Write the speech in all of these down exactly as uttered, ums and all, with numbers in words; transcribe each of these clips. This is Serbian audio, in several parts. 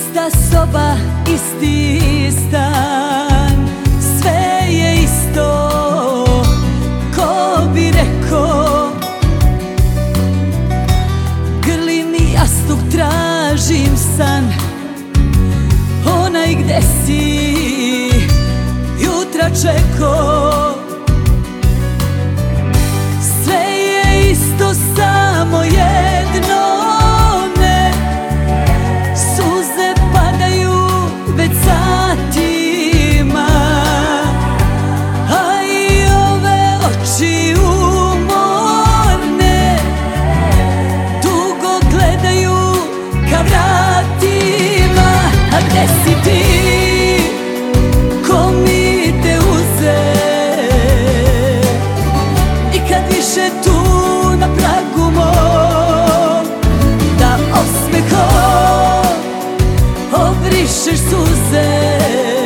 Ista soba, isti stan, sve je isto, ko bi rekao. Grlim i jastuk, tražim san, onaj gde si jutra čekao. Sve je isto, samo jedno ne, suze padaju već satima, a i ove oči umorne dugo gledaju ka vratima. A gde si ti, ko mi te uze, nikad više tu na pragu mom, da osmehom obrišeš suze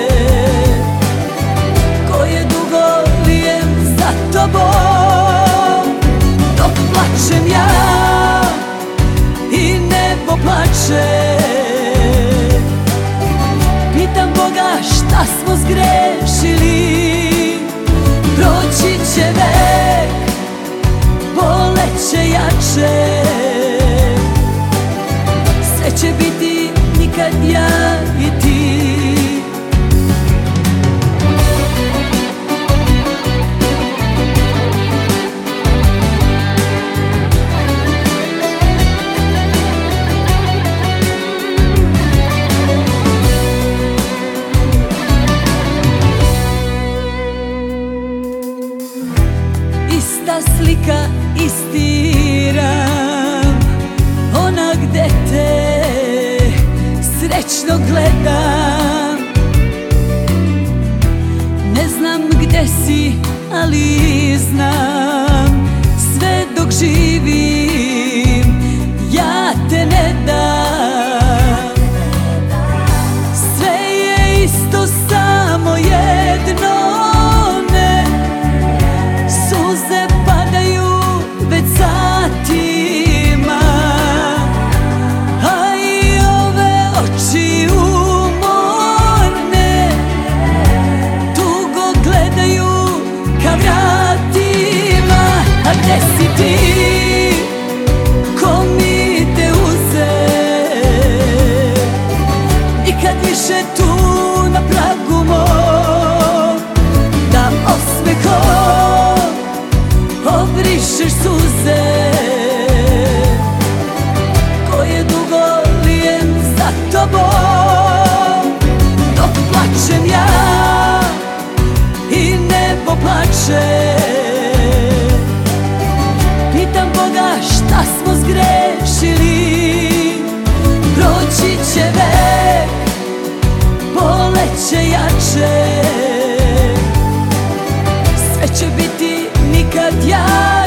koje dugo lijem za tobom. Dok plačem ja i nebo plače, pitam Boga šta smo zgrešili. Proći će vek, boleće jače, sve će biti nikad ja i ti. Ista slika, isti ram, ona gde te srećno gledam. Ne znam gde si, ali znam, sve dok živim ja te ne dam. Sve je isto, samo jedno ne, suze padaju već satima, a i ove oči umorne dugo gledaju ka vratima. A gde si ti, ko mi te uze, nikad više tu na pragu mom, da osmehom obrišeš suze koje dugo lijem za tobom. Dok plačem ja i nebo plače, pitam Boga šta smo zgrešili. Proći će vek, boleće jače, sve će biti nikad ja